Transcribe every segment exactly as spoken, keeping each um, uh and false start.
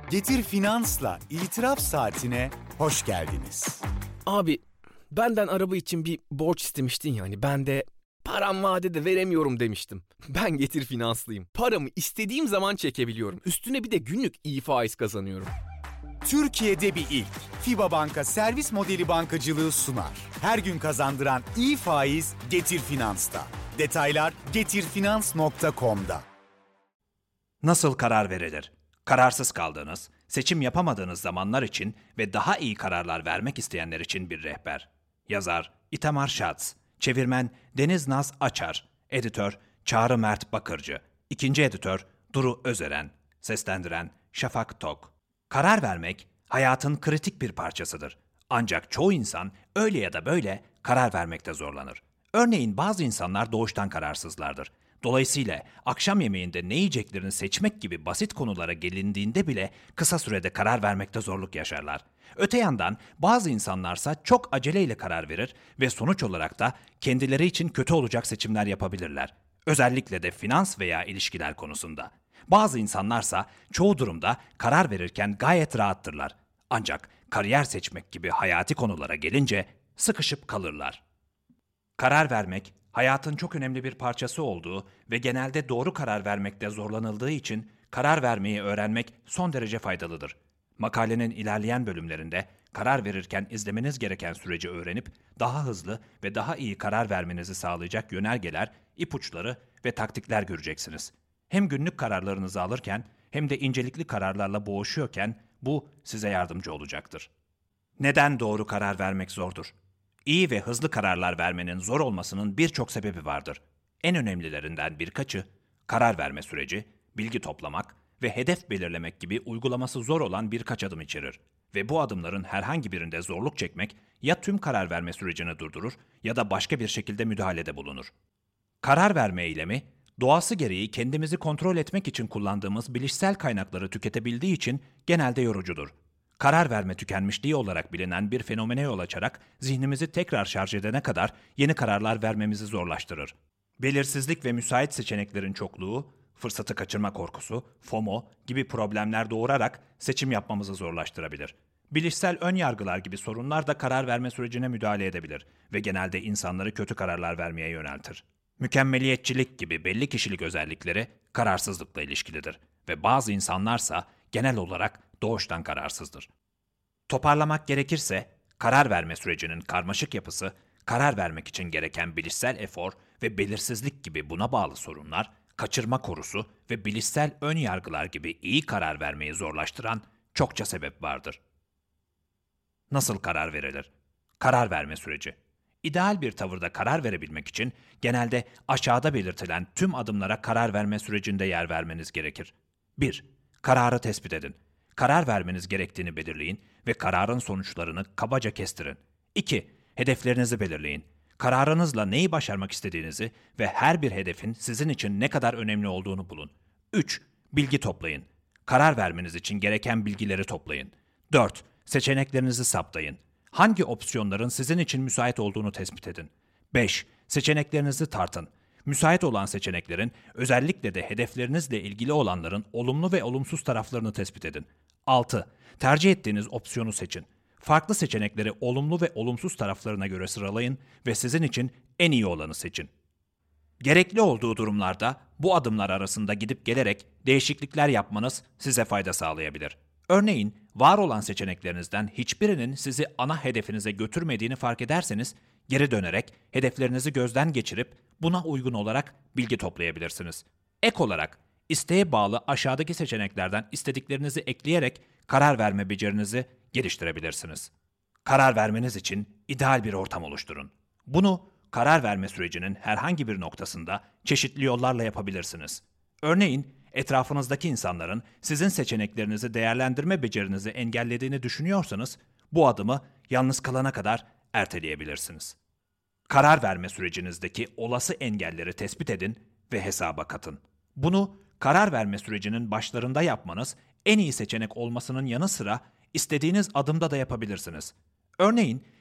Getir Finans'la İtiraf Saatine hoş geldiniz. Abi benden araba için bir borç istemiştin yani. Ben de param vadede veremiyorum demiştim. Ben Getir Finanslıyım. Paramı istediğim zaman çekebiliyorum. Üstüne bir de günlük iyi faiz kazanıyorum. Türkiye'de bir ilk. FİBA Banka servis modeli bankacılığı sunar. Her gün kazandıran iyi faiz Getir Finans'ta. Detaylar getir finans nokta com'da. Nasıl karar verilir? Kararsız kaldığınız, seçim yapamadığınız zamanlar için ve daha iyi kararlar vermek isteyenler için bir rehber. Yazar İtamar Şats, çevirmen Deniz Naz Açar, editör Çağrı Mert Bakırcı, ikinci editör Duru Özeren, seslendiren Şafak Tok. Karar vermek hayatın kritik bir parçasıdır. Ancak çoğu insan öyle ya da böyle karar vermekte zorlanır. Örneğin bazı insanlar doğuştan kararsızlardır. Dolayısıyla akşam yemeğinde ne yiyeceklerini seçmek gibi basit konulara gelindiğinde bile kısa sürede karar vermekte zorluk yaşarlar. Öte yandan bazı insanlarsa çok aceleyle karar verir ve sonuç olarak da kendileri için kötü olacak seçimler yapabilirler. Özellikle de finans veya ilişkiler konusunda. Bazı insanlarsa çoğu durumda karar verirken gayet rahattırlar. Ancak kariyer seçmek gibi hayati konulara gelince sıkışıp kalırlar. Karar vermek, hayatın çok önemli bir parçası olduğu ve genelde doğru karar vermekte zorlanıldığı için karar vermeyi öğrenmek son derece faydalıdır. Makalenin ilerleyen bölümlerinde karar verirken izlemeniz gereken süreci öğrenip daha hızlı ve daha iyi karar vermenizi sağlayacak yönergeler, ipuçları ve taktikler göreceksiniz. Hem günlük kararlarınızı alırken hem de incelikli kararlarla boğuşuyorken bu size yardımcı olacaktır. Neden doğru karar vermek zordur? İyi ve hızlı kararlar vermenin zor olmasının birçok sebebi vardır. En önemlilerinden birkaçı, karar verme süreci, bilgi toplamak ve hedef belirlemek gibi uygulaması zor olan birkaç adım içerir. Ve bu adımların herhangi birinde zorluk çekmek ya tüm karar verme sürecini durdurur ya da başka bir şekilde müdahalede bulunur. Karar verme eylemi, doğası gereği kendimizi kontrol etmek için kullandığımız bilişsel kaynakları tüketebildiği için genelde yorucudur. Karar verme tükenmişliği olarak bilinen bir fenomene yol açarak zihnimizi tekrar şarj edene kadar yeni kararlar vermemizi zorlaştırır. Belirsizlik ve müsait seçeneklerin çokluğu, fırsatı kaçırma korkusu, FOMO gibi problemler doğurarak seçim yapmamızı zorlaştırabilir. Bilişsel ön yargılar gibi sorunlar da karar verme sürecine müdahale edebilir ve genelde insanları kötü kararlar vermeye yöneltir. Mükemmeliyetçilik gibi belli kişilik özellikleri kararsızlıkla ilişkilidir ve bazı insanlarsa genel olarak doğuştan kararsızdır. Toparlamak gerekirse, karar verme sürecinin karmaşık yapısı, karar vermek için gereken bilişsel efor ve belirsizlik gibi buna bağlı sorunlar, kaçırma korusu ve bilişsel ön yargılar gibi iyi karar vermeyi zorlaştıran çokça sebep vardır. Nasıl karar verilir? Karar verme süreci. İdeal bir tavırda karar verebilmek için genelde aşağıda belirtilen tüm adımlara karar verme sürecinde yer vermeniz gerekir. bir. Kararı tespit edin. Karar vermeniz gerektiğini belirleyin ve kararın sonuçlarını kabaca kestirin. iki. Hedeflerinizi belirleyin. Kararınızla neyi başarmak istediğinizi ve her bir hedefin sizin için ne kadar önemli olduğunu bulun. üç. Bilgi toplayın. Karar vermeniz için gereken bilgileri toplayın. dört. Seçeneklerinizi saptayın. Hangi opsiyonların sizin için müsait olduğunu tespit edin. beş. Seçeneklerinizi tartın. Müsait olan seçeneklerin, özellikle de hedeflerinizle ilgili olanların olumlu ve olumsuz taraflarını tespit edin. altı. Tercih ettiğiniz opsiyonu seçin. Farklı seçenekleri olumlu ve olumsuz taraflarına göre sıralayın ve sizin için en iyi olanı seçin. Gerekli olduğu durumlarda bu adımlar arasında gidip gelerek değişiklikler yapmanız size fayda sağlayabilir. Örneğin, var olan seçeneklerinizden hiçbirinin sizi ana hedefinize götürmediğini fark ederseniz, geri dönerek hedeflerinizi gözden geçirip buna uygun olarak bilgi toplayabilirsiniz. Ek olarak, isteğe bağlı aşağıdaki seçeneklerden istediklerinizi ekleyerek karar verme becerinizi geliştirebilirsiniz. Karar vermeniz için ideal bir ortam oluşturun. Bunu karar verme sürecinin herhangi bir noktasında çeşitli yollarla yapabilirsiniz. Örneğin, etrafınızdaki insanların sizin seçeneklerinizi değerlendirme becerinizi engellediğini düşünüyorsanız, bu adımı yalnız kalana kadar erteleyebilirsiniz. Karar verme sürecinizdeki olası engelleri tespit edin ve hesaba katın. Bunu karar verme sürecinin başlarında yapmanız en iyi seçenek olmasının yanı sıra istediğiniz adımda da yapabilirsiniz. Örneğin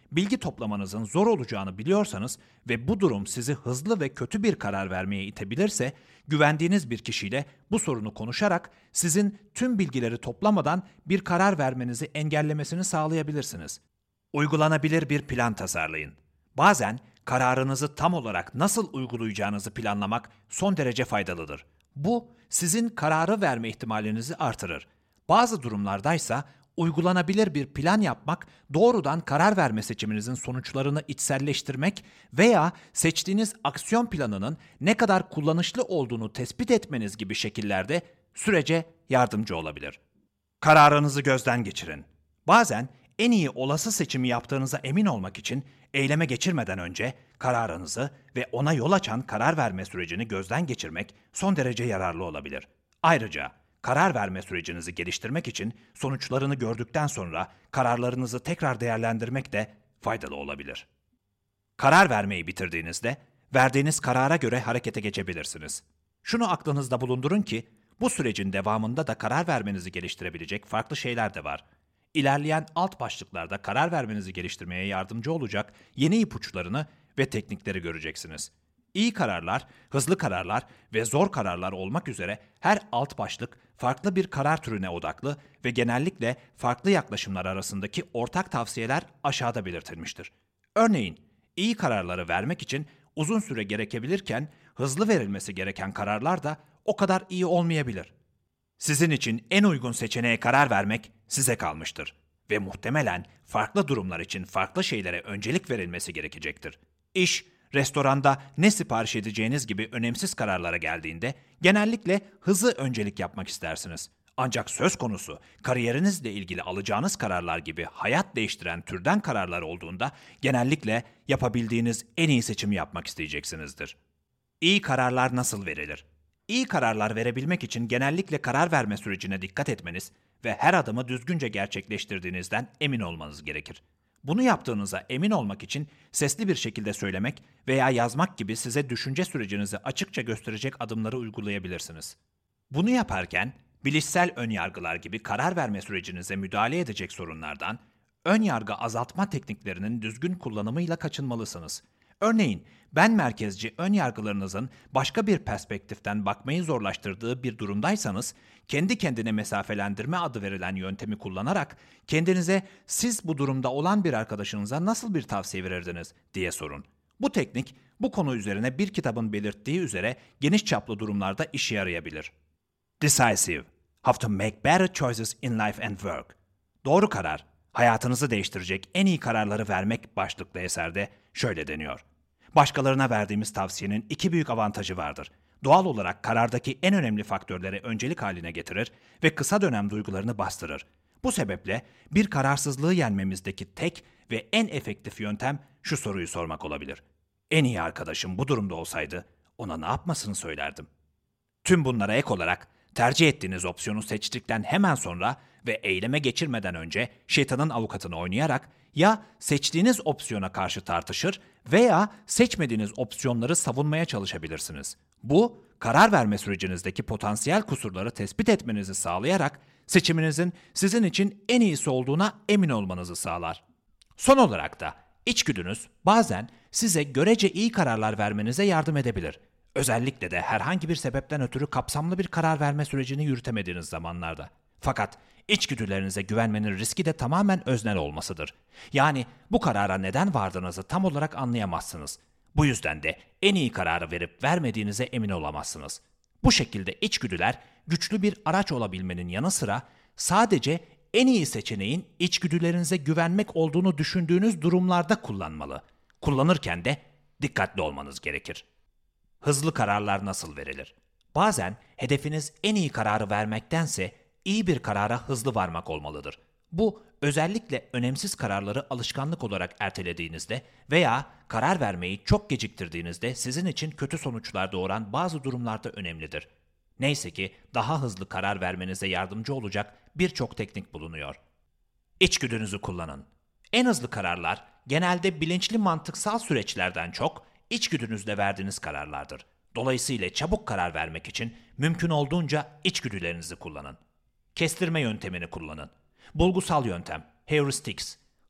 bilgi toplamanızın zor olacağını biliyorsanız ve bu durum sizi hızlı ve kötü bir karar vermeye itebilirse, güvendiğiniz bir kişiyle bu sorunu konuşarak sizin tüm bilgileri toplamadan bir karar vermenizi engellemesini sağlayabilirsiniz. Uygulanabilir bir plan tasarlayın. Bazen kararınızı tam olarak nasıl uygulayacağınızı planlamak son derece faydalıdır. Bu, sizin kararı verme ihtimalinizi artırır. Bazı durumlardaysa uygulanabilir bir plan yapmak, doğrudan karar verme seçiminizin sonuçlarını içselleştirmek veya seçtiğiniz aksiyon planının ne kadar kullanışlı olduğunu tespit etmeniz gibi şekillerde sürece yardımcı olabilir. Kararınızı gözden geçirin. Bazen en iyi olası seçimi yaptığınıza emin olmak için eyleme geçirmeden önce kararınızı ve ona yol açan karar verme sürecini gözden geçirmek son derece yararlı olabilir. Ayrıca karar verme sürecinizi geliştirmek için sonuçlarını gördükten sonra kararlarınızı tekrar değerlendirmek de faydalı olabilir. Karar vermeyi bitirdiğinizde verdiğiniz karara göre harekete geçebilirsiniz. Şunu aklınızda bulundurun ki bu sürecin devamında da karar vermenizi geliştirebilecek farklı şeyler de var. İlerleyen alt başlıklarda karar vermenizi geliştirmeye yardımcı olacak yeni ipuçlarını ve teknikleri göreceksiniz. İyi kararlar, hızlı kararlar ve zor kararlar olmak üzere her alt başlık farklı bir karar türüne odaklı ve genellikle farklı yaklaşımlar arasındaki ortak tavsiyeler aşağıda belirtilmiştir. Örneğin, iyi kararları vermek için uzun süre gerekebilirken hızlı verilmesi gereken kararlar da o kadar iyi olmayabilir. Sizin için en uygun seçeneğe karar vermek size kalmıştır ve muhtemelen farklı durumlar için farklı şeylere öncelik verilmesi gerekecektir. İş, restoranda ne sipariş edeceğiniz gibi önemsiz kararlara geldiğinde genellikle hızı öncelik yapmak istersiniz. Ancak söz konusu kariyerinizle ilgili alacağınız kararlar gibi hayat değiştiren türden kararlar olduğunda genellikle yapabildiğiniz en iyi seçimi yapmak isteyeceksinizdir. İyi kararlar nasıl verilir? İyi kararlar verebilmek için genellikle karar verme sürecine dikkat etmeniz ve her adımı düzgünce gerçekleştirdiğinizden emin olmanız gerekir. Bunu yaptığınıza emin olmak için sesli bir şekilde söylemek veya yazmak gibi size düşünce sürecinizi açıkça gösterecek adımları uygulayabilirsiniz. Bunu yaparken bilişsel önyargılar gibi karar verme sürecinize müdahale edecek sorunlardan, önyargı azaltma tekniklerinin düzgün kullanımıyla kaçınmalısınız. Örneğin, ben merkezci önyargılarınızın başka bir perspektiften bakmayı zorlaştırdığı bir durumdaysanız, kendi kendine mesafelendirme adı verilen yöntemi kullanarak kendinize siz bu durumda olan bir arkadaşınıza nasıl bir tavsiye verirdiniz diye sorun. Bu teknik, bu konu üzerine bir kitabın belirttiği üzere geniş çaplı durumlarda işe yarayabilir. Decisive, How to Make Better Choices in Life and Work. Doğru karar, hayatınızı değiştirecek en iyi kararları vermek başlıklı eserde şöyle deniyor. Başkalarına verdiğimiz tavsiyenin iki büyük avantajı vardır. Doğal olarak karardaki en önemli faktörleri öncelik haline getirir ve kısa dönem duygularını bastırır. Bu sebeple bir kararsızlığı yenmemizdeki tek ve en efektif yöntem şu soruyu sormak olabilir. En iyi arkadaşım bu durumda olsaydı ona ne yapmasını söylerdim? Tüm bunlara ek olarak tercih ettiğiniz opsiyonu seçtikten hemen sonra ve eyleme geçirmeden önce şeytanın avukatını oynayarak ya seçtiğiniz opsiyona karşı tartışır veya seçmediğiniz opsiyonları savunmaya çalışabilirsiniz. Bu, karar verme sürecinizdeki potansiyel kusurları tespit etmenizi sağlayarak seçiminizin sizin için en iyisi olduğuna emin olmanızı sağlar. Son olarak da içgüdünüz bazen size görece iyi kararlar vermenize yardım edebilir. Özellikle de herhangi bir sebepten ötürü kapsamlı bir karar verme sürecini yürütemediğiniz zamanlarda. Fakat içgüdülerinize güvenmenin riski de tamamen öznel olmasıdır. Yani bu karara neden vardığınızı tam olarak anlayamazsınız. Bu yüzden de en iyi kararı verip vermediğinize emin olamazsınız. Bu şekilde içgüdüler güçlü bir araç olabilmenin yanı sıra sadece en iyi seçeneğin içgüdülerinize güvenmek olduğunu düşündüğünüz durumlarda kullanmalı. Kullanırken de dikkatli olmanız gerekir. Hızlı kararlar nasıl verilir? Bazen hedefiniz en iyi kararı vermektense iyi bir karara hızlı varmak olmalıdır. Bu özellikle önemsiz kararları alışkanlık olarak ertelediğinizde veya karar vermeyi çok geciktirdiğinizde sizin için kötü sonuçlar doğuran bazı durumlarda önemlidir. Neyse ki daha hızlı karar vermenize yardımcı olacak birçok teknik bulunuyor. İçgüdünüzü kullanın. En hızlı kararlar genelde bilinçli mantıksal süreçlerden çok içgüdünüzle verdiğiniz kararlardır. Dolayısıyla çabuk karar vermek için mümkün olduğunca içgüdülerinizi kullanın. Kestirme yöntemini kullanın. Bulgusal yöntem, heuristics,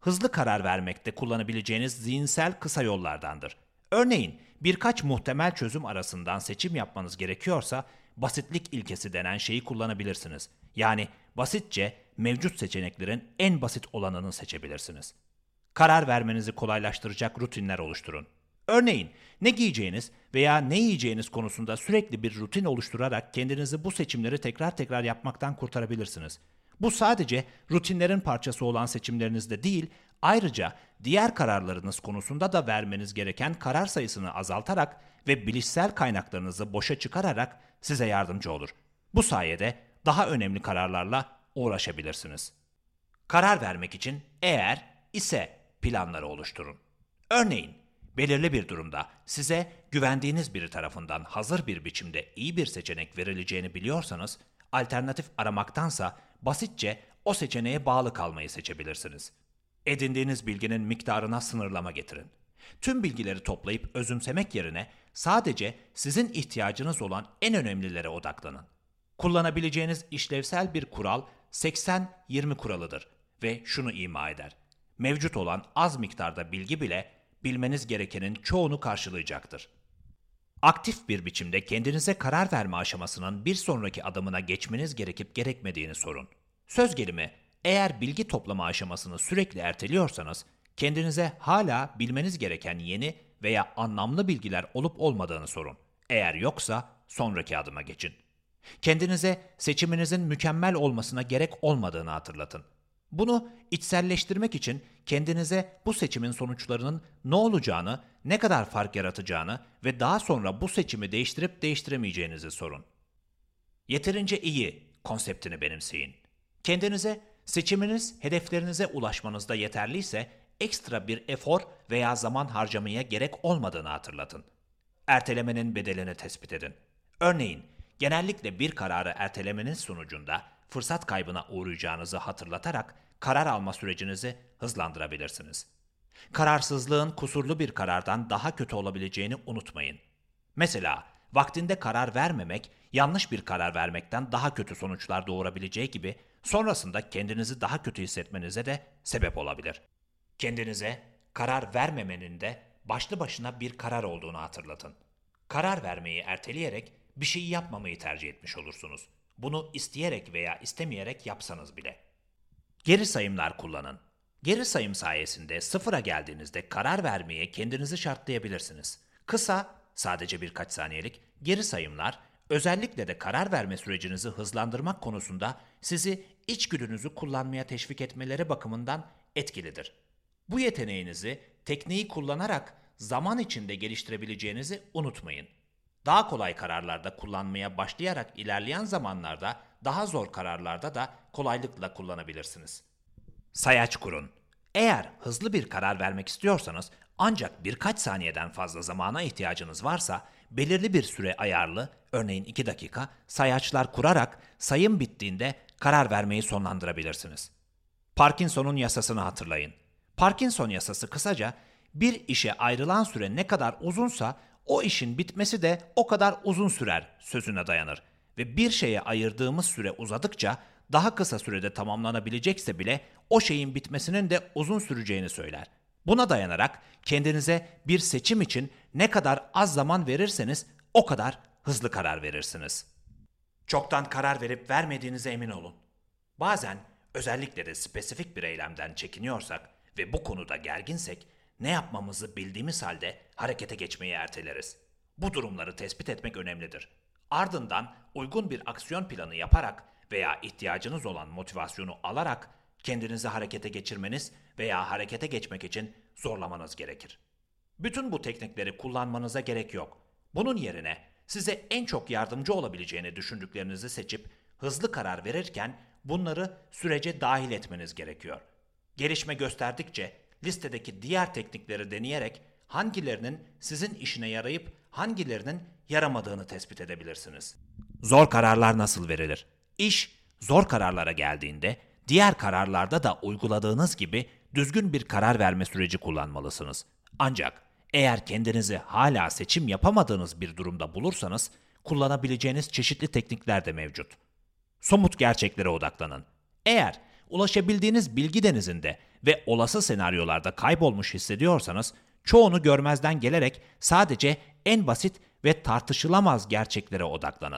hızlı karar vermekte kullanabileceğiniz zihinsel kısa yollardandır. Örneğin birkaç muhtemel çözüm arasından seçim yapmanız gerekiyorsa basitlik ilkesi denen şeyi kullanabilirsiniz. Yani basitçe mevcut seçeneklerin en basit olanını seçebilirsiniz. Karar vermenizi kolaylaştıracak rutinler oluşturun. Örneğin ne giyeceğiniz veya ne yiyeceğiniz konusunda sürekli bir rutin oluşturarak kendinizi bu seçimleri tekrar tekrar yapmaktan kurtarabilirsiniz. Bu sadece rutinlerin parçası olan seçimlerinizde değil, ayrıca diğer kararlarınız konusunda da vermeniz gereken karar sayısını azaltarak ve bilişsel kaynaklarınızı boşa çıkararak size yardımcı olur. Bu sayede daha önemli kararlarla uğraşabilirsiniz. Karar vermek için eğer ise planları oluşturun. Örneğin belirli bir durumda size güvendiğiniz biri tarafından hazır bir biçimde iyi bir seçenek verileceğini biliyorsanız, alternatif aramaktansa basitçe o seçeneğe bağlı kalmayı seçebilirsiniz. Edindiğiniz bilginin miktarına sınırlama getirin. Tüm bilgileri toplayıp özümsemek yerine sadece sizin ihtiyacınız olan en önemlilere odaklanın. Kullanabileceğiniz işlevsel bir kural seksen yirmi kuralıdır ve şunu ima eder: mevcut olan az miktarda bilgi bile bilmeniz gerekenin çoğunu karşılayacaktır. Aktif bir biçimde kendinize karar verme aşamasının bir sonraki adımına geçmeniz gerekip gerekmediğini sorun. Söz gelimi, eğer bilgi toplama aşamasını sürekli erteliyorsanız, kendinize hala bilmeniz gereken yeni veya anlamlı bilgiler olup olmadığını sorun. Eğer yoksa sonraki adıma geçin. Kendinize seçiminizin mükemmel olmasına gerek olmadığını hatırlatın. Bunu içselleştirmek için kendinize bu seçimin sonuçlarının ne olacağını, ne kadar fark yaratacağını ve daha sonra bu seçimi değiştirip değiştiremeyeceğinizi sorun. Yeterince iyi konseptini benimseyin. Kendinize seçiminiz hedeflerinize ulaşmanızda yeterliyse ekstra bir efor veya zaman harcamaya gerek olmadığını hatırlatın. Ertelemenin bedelini tespit edin. Örneğin, genellikle bir kararı ertelemeniz sonucunda fırsat kaybına uğrayacağınızı hatırlatarak karar alma sürecinizi hızlandırabilirsiniz. Kararsızlığın kusurlu bir karardan daha kötü olabileceğini unutmayın. Mesela vaktinde karar vermemek, yanlış bir karar vermekten daha kötü sonuçlar doğurabileceği gibi sonrasında kendinizi daha kötü hissetmenize de sebep olabilir. Kendinize karar vermemenin de başlı başına bir karar olduğunu hatırlatın. Karar vermeyi erteleyerek bir şeyi yapmamayı tercih etmiş olursunuz. Bunu isteyerek veya istemeyerek yapsanız bile. Geri sayımlar kullanın. Geri sayım sayesinde sıfıra geldiğinizde karar vermeye kendinizi şartlayabilirsiniz. Kısa, sadece birkaç saniyelik geri sayımlar, özellikle de karar verme sürecinizi hızlandırmak konusunda sizi içgüdünüzü kullanmaya teşvik etmeleri bakımından etkilidir. Bu yeteneğinizi tekniği kullanarak zaman içinde geliştirebileceğinizi unutmayın. Daha kolay kararlarda kullanmaya başlayarak ilerleyen zamanlarda daha zor kararlarda da kolaylıkla kullanabilirsiniz. Sayaç kurun. Eğer hızlı bir karar vermek istiyorsanız ancak birkaç saniyeden fazla zamana ihtiyacınız varsa belirli bir süre ayarlı, örneğin iki dakika, sayaçlar kurarak sayım bittiğinde karar vermeyi sonlandırabilirsiniz. Parkinson'un yasasını hatırlayın. Parkinson yasası kısaca bir işe ayrılan süre ne kadar uzunsa o işin bitmesi de o kadar uzun sürer sözüne dayanır ve bir şeye ayırdığımız süre uzadıkça daha kısa sürede tamamlanabilecekse bile o şeyin bitmesinin de uzun süreceğini söyler. Buna dayanarak kendinize bir seçim için ne kadar az zaman verirseniz o kadar hızlı karar verirsiniz. Çoktan karar verip vermediğinize emin olun. Bazen özellikle de spesifik bir eylemden çekiniyorsak ve bu konuda gerginsek ne yapmamızı bildiğimiz halde harekete geçmeyi erteleriz. Bu durumları tespit etmek önemlidir. Ardından uygun bir aksiyon planı yaparak veya ihtiyacınız olan motivasyonu alarak kendinizi harekete geçirmeniz veya harekete geçmek için zorlamanız gerekir. Bütün bu teknikleri kullanmanıza gerek yok. Bunun yerine size en çok yardımcı olabileceğini düşündüklerinizi seçip hızlı karar verirken bunları sürece dahil etmeniz gerekiyor. Gelişme gösterdikçe listedeki diğer teknikleri deneyerek hangilerinin sizin işine yarayıp hangilerinin yaramadığını tespit edebilirsiniz. Zor kararlar nasıl verilir? İş zor kararlara geldiğinde diğer kararlarda da uyguladığınız gibi düzgün bir karar verme süreci kullanmalısınız. Ancak eğer kendinizi hala seçim yapamadığınız bir durumda bulursanız kullanabileceğiniz çeşitli teknikler de mevcut. Somut gerçeklere odaklanın. Eğer ulaşabildiğiniz bilgi denizinde ve olası senaryolarda kaybolmuş hissediyorsanız, çoğunu görmezden gelerek sadece en basit ve tartışılamaz gerçeklere odaklanın.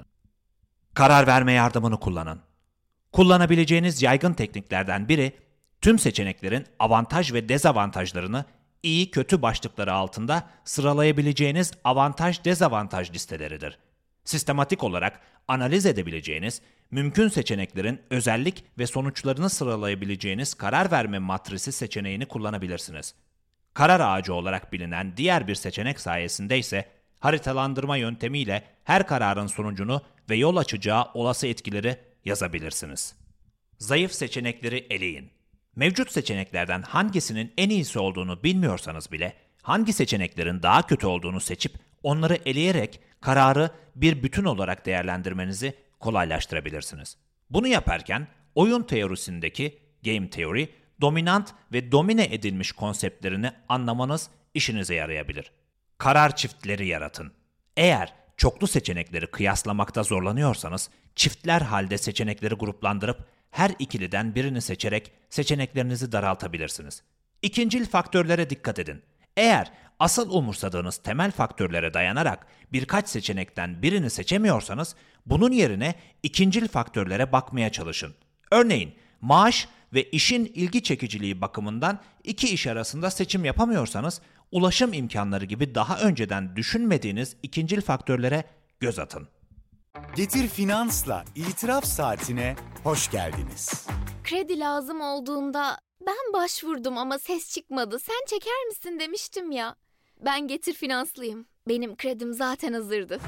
Karar verme yardımını kullanın. Kullanabileceğiniz yaygın tekniklerden biri, tüm seçeneklerin avantaj ve dezavantajlarını iyi kötü başlıkları altında sıralayabileceğiniz avantaj-dezavantaj listeleridir. Sistematik olarak analiz edebileceğiniz, mümkün seçeneklerin özellik ve sonuçlarını sıralayabileceğiniz karar verme matrisi seçeneğini kullanabilirsiniz. Karar ağacı olarak bilinen diğer bir seçenek sayesinde ise haritalandırma yöntemiyle her kararın sonucunu ve yol açacağı olası etkileri yazabilirsiniz. Zayıf seçenekleri eleyin. Mevcut seçeneklerden hangisinin en iyisi olduğunu bilmiyorsanız bile hangi seçeneklerin daha kötü olduğunu seçip onları eleyerek kararı bir bütün olarak değerlendirmenizi kolaylaştırabilirsiniz. Bunu yaparken oyun teorisindeki game theory, dominant ve domine edilmiş konseptlerini anlamanız işinize yarayabilir. Karar çiftleri yaratın. Eğer çoklu seçenekleri kıyaslamakta zorlanıyorsanız, çiftler halde seçenekleri gruplandırıp her ikiliden birini seçerek seçeneklerinizi daraltabilirsiniz. İkincil faktörlere dikkat edin. Eğer asıl umursadığınız temel faktörlere dayanarak birkaç seçenekten birini seçemiyorsanız, bunun yerine ikincil faktörlere bakmaya çalışın. Örneğin, maaş ve işin ilgi çekiciliği bakımından iki iş arasında seçim yapamıyorsanız, ulaşım imkanları gibi daha önceden düşünmediğiniz ikincil faktörlere göz atın. Getir Finans'la itiraf saatine hoş geldiniz. Kredi lazım olduğunda ben başvurdum ama ses çıkmadı. Sen çeker misin demiştim ya. Ben Getir Finanslıyım. Benim kredim zaten hazırdı.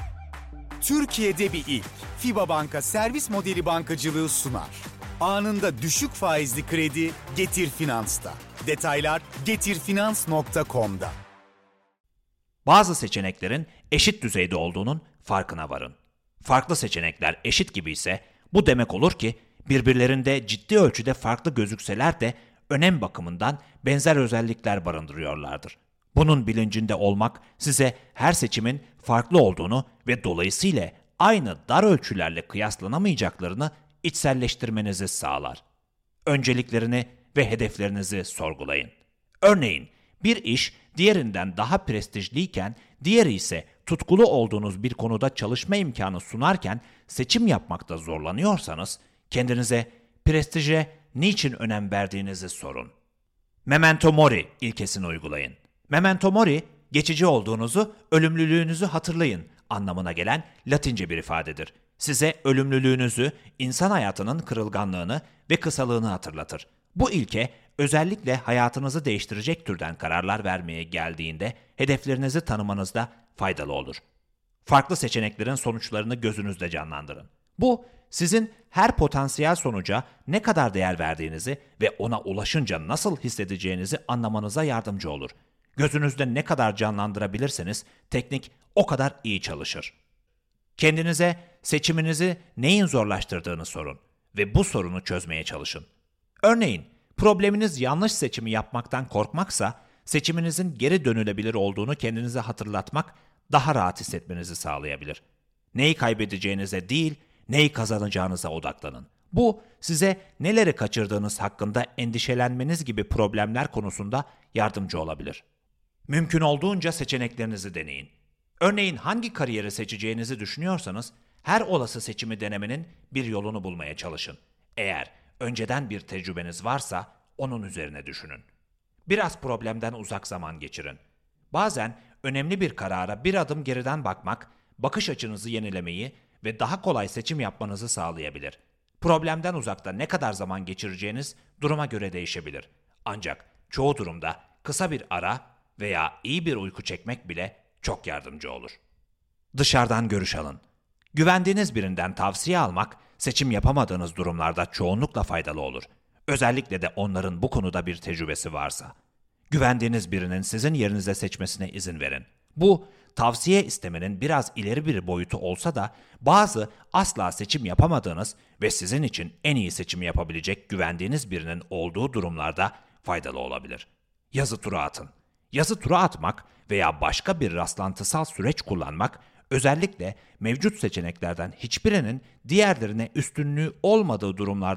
Türkiye'de bir ilk. FIBA Banka servis modeli bankacılığı sunar. Anında düşük faizli kredi Getir Finans'ta. Detaylar getirfinans nokta com'da. Bazı seçeneklerin eşit düzeyde olduğunun farkına varın. Farklı seçenekler eşit gibi ise bu demek olur ki birbirlerinde ciddi ölçüde farklı gözükseler de önem bakımından benzer özellikler barındırıyorlardır. Bunun bilincinde olmak size her seçimin farklı olduğunu ve dolayısıyla aynı dar ölçülerle kıyaslanamayacaklarını içselleştirmenizi sağlar. Önceliklerini ve hedeflerinizi sorgulayın. Örneğin bir iş diğerinden daha prestijliyken, diğeri ise tutkulu olduğunuz bir konuda çalışma imkanı sunarken seçim yapmakta zorlanıyorsanız, kendinize prestije niçin önem verdiğinizi sorun. Memento mori ilkesini uygulayın. Memento mori, geçici olduğunuzu, ölümlülüğünüzü hatırlayın anlamına gelen Latince bir ifadedir. Size ölümlülüğünüzü, insan hayatının kırılganlığını ve kısalığını hatırlatır. Bu ilke özellikle hayatınızı değiştirecek türden kararlar vermeye geldiğinde hedeflerinizi tanımanızda faydalı olur. Farklı seçeneklerin sonuçlarını gözünüzde canlandırın. Bu, sizin her potansiyel sonuca ne kadar değer verdiğinizi ve ona ulaşınca nasıl hissedeceğinizi anlamanıza yardımcı olur. Gözünüzde ne kadar canlandırabilirseniz teknik o kadar iyi çalışır. Kendinize seçiminizi neyin zorlaştırdığını sorun ve bu sorunu çözmeye çalışın. Örneğin, probleminiz yanlış seçimi yapmaktan korkmaksa, seçiminizin geri dönülebilir olduğunu kendinize hatırlatmak daha rahat hissetmenizi sağlayabilir. Neyi kaybedeceğinize değil, neyi kazanacağınıza odaklanın. Bu, size neleri kaçırdığınız hakkında endişelenmeniz gibi problemler konusunda yardımcı olabilir. Mümkün olduğunca seçeneklerinizi deneyin. Örneğin hangi kariyeri seçeceğinizi düşünüyorsanız, her olası seçimi denemenin bir yolunu bulmaya çalışın. Eğer önceden bir tecrübeniz varsa onun üzerine düşünün. Biraz problemden uzak zaman geçirin. Bazen önemli bir karara bir adım geriden bakmak, bakış açınızı yenilemeyi ve daha kolay seçim yapmanızı sağlayabilir. Problemden uzakta ne kadar zaman geçireceğiniz duruma göre değişebilir. Ancak çoğu durumda kısa bir ara veya iyi bir uyku çekmek bile çok yardımcı olur. Dışarıdan görüş alın. Güvendiğiniz birinden tavsiye almak, seçim yapamadığınız durumlarda çoğunlukla faydalı olur. Özellikle de onların bu konuda bir tecrübesi varsa. Güvendiğiniz birinin sizin yerinize seçmesine izin verin. Bu, tavsiye istemenin biraz ileri bir boyutu olsa da bazı asla seçim yapamadığınız ve sizin için en iyi seçimi yapabilecek güvendiğiniz birinin olduğu durumlarda faydalı olabilir. Yazı tura atın. Yazı tura atmak veya başka bir rastlantısal süreç kullanmak, özellikle mevcut seçeneklerden hiçbirinin diğerlerine üstünlüğü olmadığı durumlarda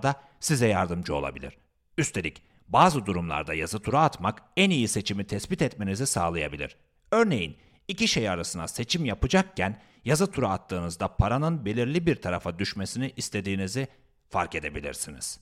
size yardımcı olabilir. Üstelik bazı durumlarda yazı tura atmak en iyi seçimi tespit etmenizi sağlayabilir. Örneğin iki şey arasına seçim yapacakken yazı tura attığınızda paranın belirli bir tarafa düşmesini istediğinizi fark edebilirsiniz.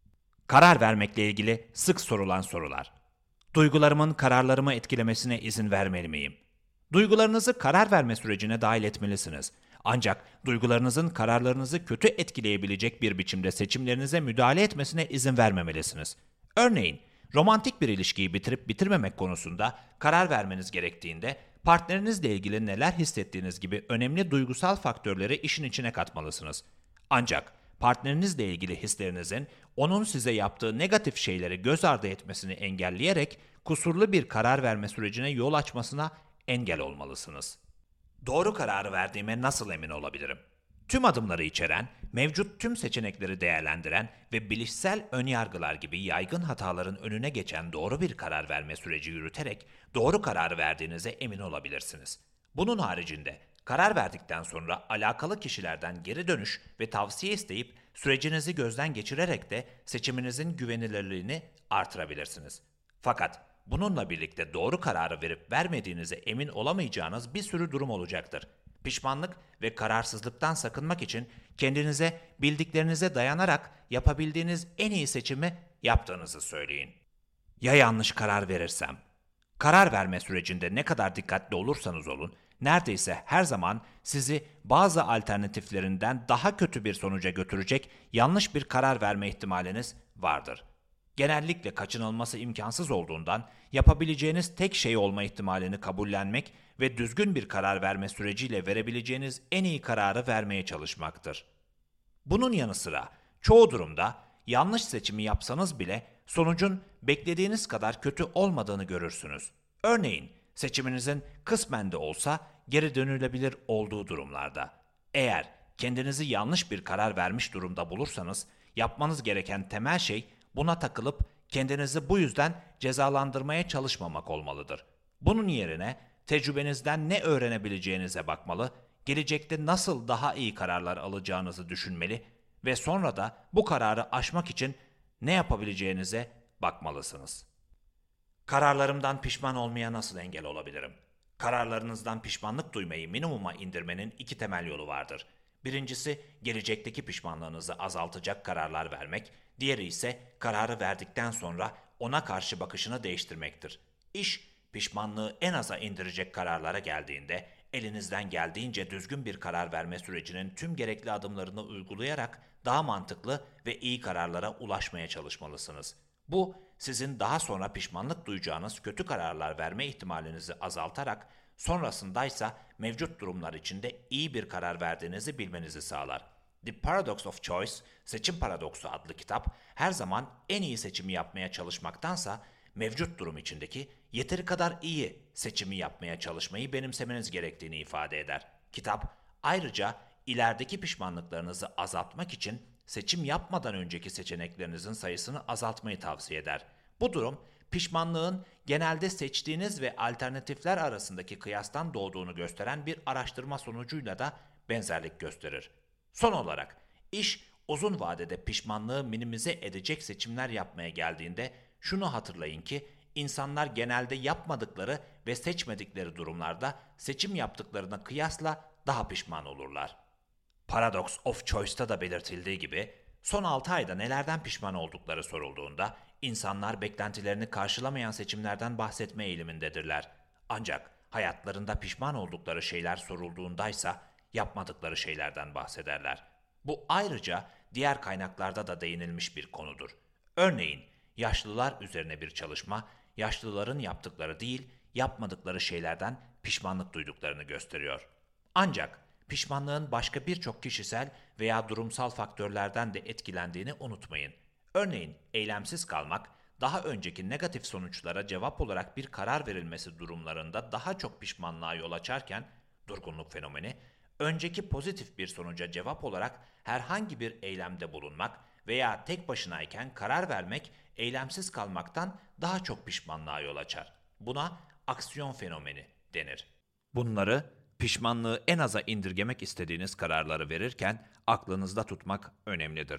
Karar vermekle ilgili sık sorulan sorular. Duygularımın kararlarımı etkilemesine izin vermeli miyim? Duygularınızı karar verme sürecine dahil etmelisiniz. Ancak duygularınızın kararlarınızı kötü etkileyebilecek bir biçimde seçimlerinize müdahale etmesine izin vermemelisiniz. Örneğin, romantik bir ilişkiyi bitirip bitirmemek konusunda karar vermeniz gerektiğinde partnerinizle ilgili neler hissettiğiniz gibi önemli duygusal faktörleri işin içine katmalısınız. Ancak partnerinizle ilgili hislerinizin onun size yaptığı negatif şeyleri göz ardı etmesini engelleyerek kusurlu bir karar verme sürecine yol açmasına engel olmalısınız. Doğru kararı verdiğime nasıl emin olabilirim? Tüm adımları içeren, mevcut tüm seçenekleri değerlendiren ve bilişsel önyargılar gibi yaygın hataların önüne geçen doğru bir karar verme süreci yürüterek doğru kararı verdiğinize emin olabilirsiniz. Bunun haricinde karar verdikten sonra alakalı kişilerden geri dönüş ve tavsiye isteyip sürecinizi gözden geçirerek de seçiminizin güvenilirliğini artırabilirsiniz. Fakat bununla birlikte doğru kararı verip vermediğinize emin olamayacağınız bir sürü durum olacaktır. Pişmanlık ve kararsızlıktan sakınmak için kendinize, bildiklerinize dayanarak yapabildiğiniz en iyi seçimi yaptığınızı söyleyin. Ya yanlış karar verirsem? Karar verme sürecinde ne kadar dikkatli olursanız olun, neredeyse her zaman sizi bazı alternatiflerinden daha kötü bir sonuca götürecek yanlış bir karar verme ihtimaliniz vardır. Genellikle kaçınılması imkansız olduğundan yapabileceğiniz tek şey olma ihtimalini kabullenmek ve düzgün bir karar verme süreciyle verebileceğiniz en iyi kararı vermeye çalışmaktır. Bunun yanı sıra çoğu durumda yanlış seçimi yapsanız bile sonucun beklediğiniz kadar kötü olmadığını görürsünüz. Örneğin seçiminizin kısmen de olsa geri dönülebilir olduğu durumlarda. Eğer kendinizi yanlış bir karar vermiş durumda bulursanız yapmanız gereken temel şey buna takılıp kendinizi bu yüzden cezalandırmaya çalışmamak olmalıdır. Bunun yerine tecrübenizden ne öğrenebileceğinize bakmalı, gelecekte nasıl daha iyi kararlar alacağınızı düşünmeli ve sonra da bu kararı aşmak için ne yapabileceğinize bakmalısınız. Kararlarımdan pişman olmaya nasıl engel olabilirim? Kararlarınızdan pişmanlık duymayı minimuma indirmenin iki temel yolu vardır. Birincisi, gelecekteki pişmanlığınızı azaltacak kararlar vermek, diğeri ise kararı verdikten sonra ona karşı bakışını değiştirmektir. İş, pişmanlığı en aza indirecek kararlara geldiğinde, elinizden geldiğince düzgün bir karar verme sürecinin tüm gerekli adımlarını uygulayarak daha mantıklı ve iyi kararlara ulaşmaya çalışmalısınız. Bu, sizin daha sonra pişmanlık duyacağınız kötü kararlar verme ihtimalinizi azaltarak, sonrasındaysa mevcut durumlar içinde iyi bir karar verdiğinizi bilmenizi sağlar. The Paradox of Choice, Seçim Paradoksu adlı kitap, her zaman en iyi seçimi yapmaya çalışmaktansa, mevcut durum içindeki yeteri kadar iyi seçimi yapmaya çalışmayı benimsemeniz gerektiğini ifade eder. Kitap, ayrıca ilerideki pişmanlıklarınızı azaltmak için seçim yapmadan önceki seçeneklerinizin sayısını azaltmayı tavsiye eder. Bu durum, pişmanlığın genelde seçtiğiniz ve alternatifler arasındaki kıyastan doğduğunu gösteren bir araştırma sonucuyla da benzerlik gösterir. Son olarak, iş uzun vadede pişmanlığı minimize edecek seçimler yapmaya geldiğinde şunu hatırlayın ki, insanlar genelde yapmadıkları ve seçmedikleri durumlarda seçim yaptıklarına kıyasla daha pişman olurlar. Paradox of Choice'ta da belirtildiği gibi, son altı ayda nelerden pişman oldukları sorulduğunda, insanlar beklentilerini karşılamayan seçimlerden bahsetme eğilimindedirler. Ancak hayatlarında pişman oldukları şeyler sorulduğundaysa, yapmadıkları şeylerden bahsederler. Bu ayrıca diğer kaynaklarda da değinilmiş bir konudur. Örneğin, yaşlılar üzerine bir çalışma, yaşlıların yaptıkları değil, yapmadıkları şeylerden pişmanlık duyduklarını gösteriyor. Ancak pişmanlığın başka birçok kişisel veya durumsal faktörlerden de etkilendiğini unutmayın. Örneğin, eylemsiz kalmak, daha önceki negatif sonuçlara cevap olarak bir karar verilmesi durumlarında daha çok pişmanlığa yol açarken, durgunluk fenomeni, önceki pozitif bir sonuca cevap olarak herhangi bir eylemde bulunmak veya tek başınayken karar vermek, eylemsiz kalmaktan daha çok pişmanlığa yol açar. Buna aksiyon fenomeni denir. Bunları, pişmanlığı en aza indirgemek istediğiniz kararları verirken aklınızda tutmak önemlidir.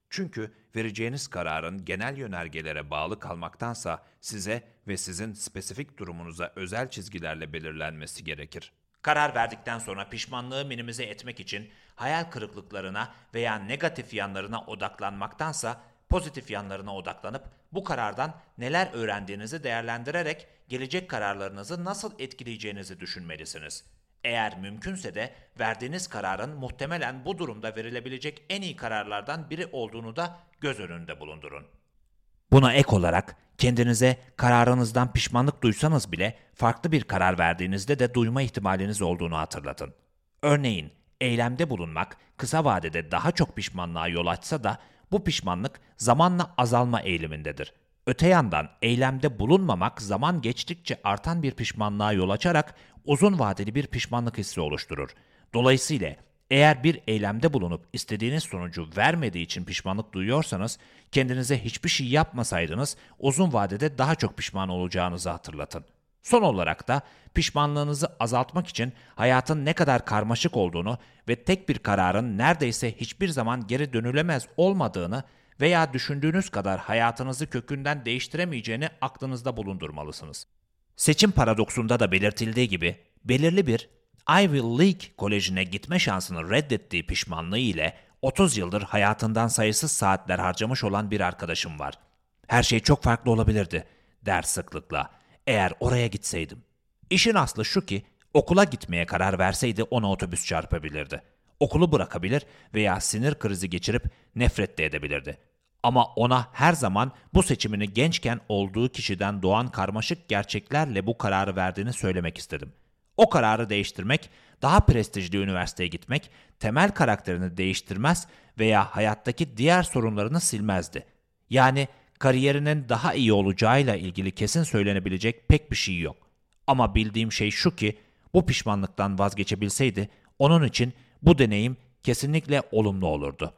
Çünkü vereceğiniz kararın genel yönergelere bağlı kalmaktansa size ve sizin spesifik durumunuza özel çizgilerle belirlenmesi gerekir. Karar verdikten sonra pişmanlığı minimize etmek için hayal kırıklıklarına veya negatif yanlarına odaklanmaktansa pozitif yanlarına odaklanıp bu karardan neler öğrendiğinizi değerlendirerek gelecek kararlarınızı nasıl etkileyeceğinizi düşünmelisiniz. Eğer mümkünse de verdiğiniz kararın muhtemelen bu durumda verilebilecek en iyi kararlardan biri olduğunu da göz önünde bulundurun. Buna ek olarak kendinize kararınızdan pişmanlık duysanız bile farklı bir karar verdiğinizde de duyma ihtimaliniz olduğunu hatırlatın. Örneğin eylemde bulunmak kısa vadede daha çok pişmanlığa yol açsa da bu pişmanlık zamanla azalma eğilimindedir. Öte yandan eylemde bulunmamak zaman geçtikçe artan bir pişmanlığa yol açarak uzun vadeli bir pişmanlık hissi oluşturur. Dolayısıyla eğer bir eylemde bulunup istediğiniz sonucu vermediği için pişmanlık duyuyorsanız, kendinize hiçbir şey yapmasaydınız uzun vadede daha çok pişman olacağınızı hatırlatın. Son olarak da pişmanlığınızı azaltmak için hayatın ne kadar karmaşık olduğunu ve tek bir kararın neredeyse hiçbir zaman geri dönülemez olmadığını veya düşündüğünüz kadar hayatınızı kökünden değiştiremeyeceğini aklınızda bulundurmalısınız. Seçim paradoksunda da belirtildiği gibi belirli bir Ivy League kolejine gitme şansını reddettiği pişmanlığı ile otuz yıldır hayatından sayısız saatler harcamış olan bir arkadaşım var. Her şey çok farklı olabilirdi, der sıklıkla. Eğer oraya gitseydim. İşin aslı şu ki, okula gitmeye karar verseydi ona otobüs çarpabilirdi. Okulu bırakabilir veya sinir krizi geçirip nefret de edebilirdi. Ama ona her zaman bu seçimini gençken olduğu kişiden doğan karmaşık gerçeklerle bu kararı verdiğini söylemek istedim. O kararı değiştirmek, daha prestijli üniversiteye gitmek, temel karakterini değiştirmez veya hayattaki diğer sorunlarını silmezdi. Yani kariyerinin daha iyi olacağıyla ilgili kesin söylenebilecek pek bir şey yok. Ama bildiğim şey şu ki, bu pişmanlıktan vazgeçebilseydi, onun için bu deneyim kesinlikle olumlu olurdu.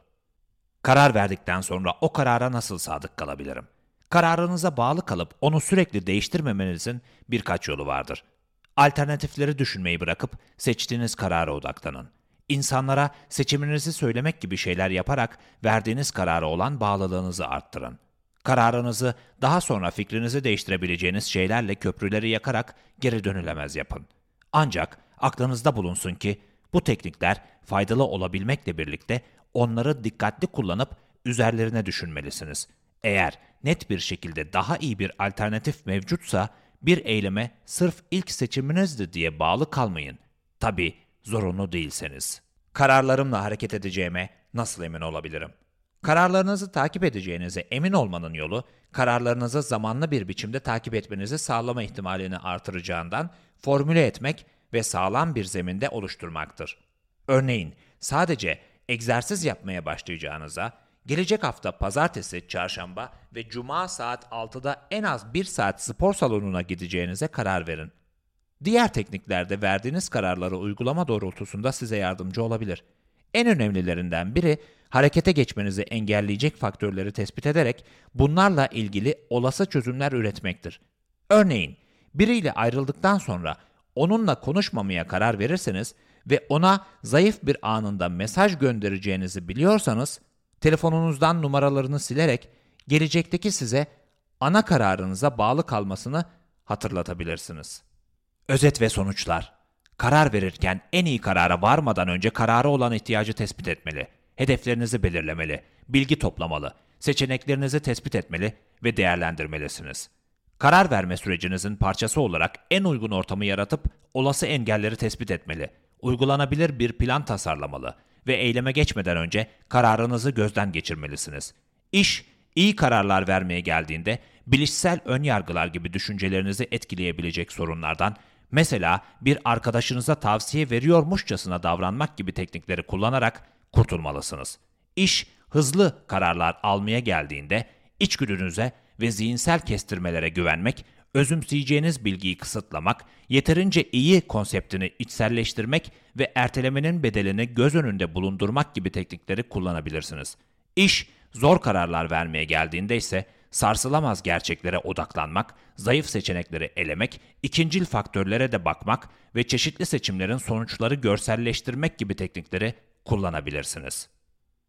Karar verdikten sonra o karara nasıl sadık kalabilirim? Kararınıza bağlı kalıp onu sürekli değiştirmemenizin birkaç yolu vardır. Alternatifleri düşünmeyi bırakıp seçtiğiniz karara odaklanın. İnsanlara seçiminizi söylemek gibi şeyler yaparak verdiğiniz karara olan bağlılığınızı arttırın. Kararınızı daha sonra fikrinizi değiştirebileceğiniz şeylerle köprüleri yakarak geri dönülemez yapın. Ancak aklınızda bulunsun ki bu teknikler faydalı olabilmekle birlikte onları dikkatli kullanıp üzerlerine düşünmelisiniz. Eğer net bir şekilde daha iyi bir alternatif mevcutsa bir eyleme sırf ilk seçiminizdi diye bağlı kalmayın. Tabii zorunlu değilseniz. Kararlarımla hareket edeceğime nasıl emin olabilirim? Kararlarınızı takip edeceğinize emin olmanın yolu, kararlarınızı zamanlı bir biçimde takip etmenizi sağlama ihtimalini artıracağından formüle etmek ve sağlam bir zeminde oluşturmaktır. Örneğin, sadece egzersiz yapmaya başlayacağınıza, gelecek hafta pazartesi, çarşamba ve cuma saat altıda en az bir saat spor salonuna gideceğinize karar verin. Diğer tekniklerde verdiğiniz kararları uygulama doğrultusunda size yardımcı olabilir. En önemlilerinden biri, harekete geçmenizi engelleyecek faktörleri tespit ederek bunlarla ilgili olası çözümler üretmektir. Örneğin, biriyle ayrıldıktan sonra onunla konuşmamaya karar verirseniz ve ona zayıf bir anında mesaj göndereceğinizi biliyorsanız, telefonunuzdan numaralarını silerek gelecekteki size ana kararınıza bağlı kalmasını hatırlatabilirsiniz. Özet ve sonuçlar. Karar verirken en iyi karara varmadan önce karara olan ihtiyacı tespit etmeli, hedeflerinizi belirlemeli, bilgi toplamalı, seçeneklerinizi tespit etmeli ve değerlendirmelisiniz. Karar verme sürecinizin parçası olarak en uygun ortamı yaratıp olası engelleri tespit etmeli, uygulanabilir bir plan tasarlamalı ve eyleme geçmeden önce kararınızı gözden geçirmelisiniz. İş, iyi kararlar vermeye geldiğinde bilişsel önyargılar gibi düşüncelerinizi etkileyebilecek sorunlardan, mesela bir arkadaşınıza tavsiye veriyormuşçasına davranmak gibi teknikleri kullanarak kurtulmalısınız. İş, hızlı kararlar almaya geldiğinde içgüdünüze ve zihinsel kestirmelere güvenmek, özümseyeceğiniz bilgiyi kısıtlamak, yeterince iyi konseptini içselleştirmek ve ertelemenin bedelini göz önünde bulundurmak gibi teknikleri kullanabilirsiniz. İş, zor kararlar vermeye geldiğinde ise sarsılamaz gerçeklere odaklanmak, zayıf seçenekleri elemek, ikincil faktörlere de bakmak ve çeşitli seçimlerin sonuçları görselleştirmek gibi teknikleri kullanabilirsiniz.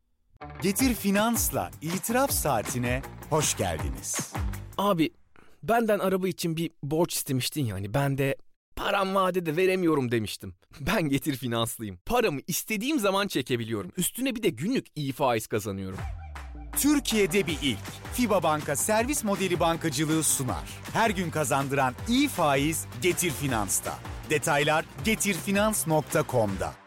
Getir Finans'la itiraf saatine hoş geldiniz. Abi benden araba için bir borç istemiştin yani ben de param vadede veremiyorum demiştim. Ben Getir Finanslıyım. Paramı istediğim zaman çekebiliyorum. Üstüne bir de günlük iyi faiz kazanıyorum. Türkiye'de bir ilk. FİBA Banka servis modeli bankacılığı sunar. Her gün kazandıran iyi faiz Getir Finans'ta. Detaylar getir finans nokta com'da.